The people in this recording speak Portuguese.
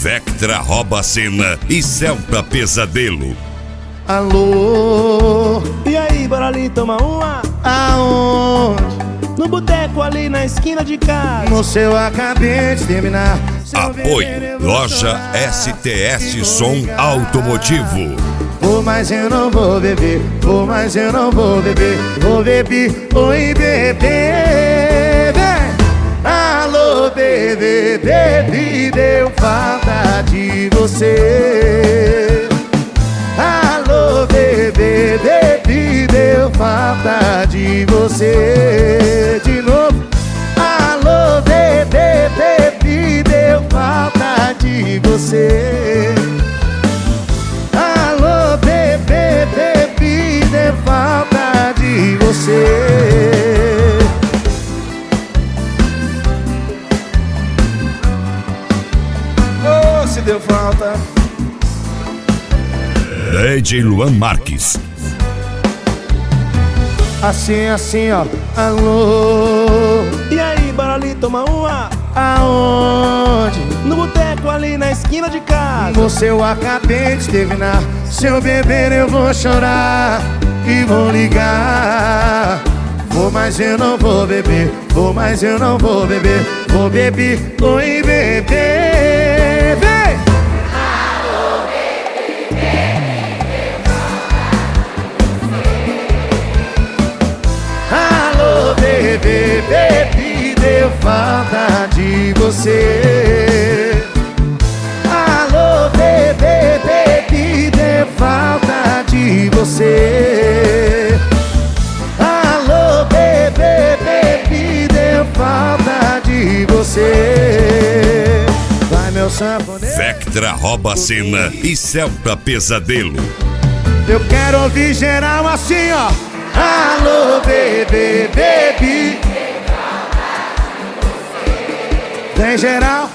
Vectra rouba a cena e Celta Pesadelo. Alô, e aí, bora ali tomar uma? aonde? No boteco ali na esquina de casa. No seu acabei de terminar. Apoio Loja STS Som Automotivo. Vou, mas eu não vou beber. Vou, mas eu não vou beber. Vou beber, oi bebê. Vem. Alô bebê, bebê, deu falta de você. Alô bebê, bebê, deu falta de você. De novo. Alô bebê, bebê, deu falta de você. Alô bebê, bebê, deu falta de você. Oh, se deu falta. DJ Luan Marques. Assim, assim, ó. Alô, E aí, bora ali tomar uma? aonde? No boteco ali na esquina de casa. Você eu acabei de terminar. Se eu beber eu vou chorar e vou ligar. Vou, mas eu não vou beber. Vou, mas eu não vou beber. Vou beber, oi bebê. Vem! Alô bebê, bebê, deu falta de você. Alô bebê, bebê, deu falta de você. Alô bebê, bebê, deu falta de você. Vai meu sanfoneiro. Vectra rouba a cena e Celta Pesadelo. Eu quero ouvir geral assim, ó. Alô bebê, bebê. Tem geral.